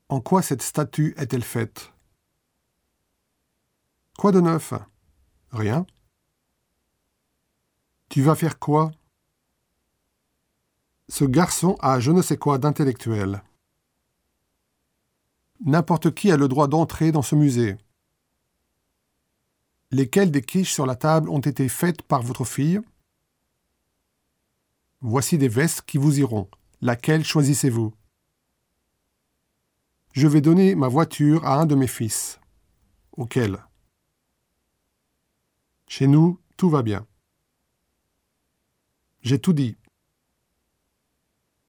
En quoi cette statue est-elle faite? Quoi de neuf? Rien. Tu vas faire quoi? Ce garçon a je ne sais quoi d'intellectuel. N'importe qui a le droit d'entrer dans ce musée. Lesquelles des quiches sur la table ont été faites par votre fille? Voici des vestes qui vous iront. Laquelle choisissez-vous? Je vais donner ma voiture à un de mes fils. Auquel? Chez nous, tout va bien. J'ai tout dit.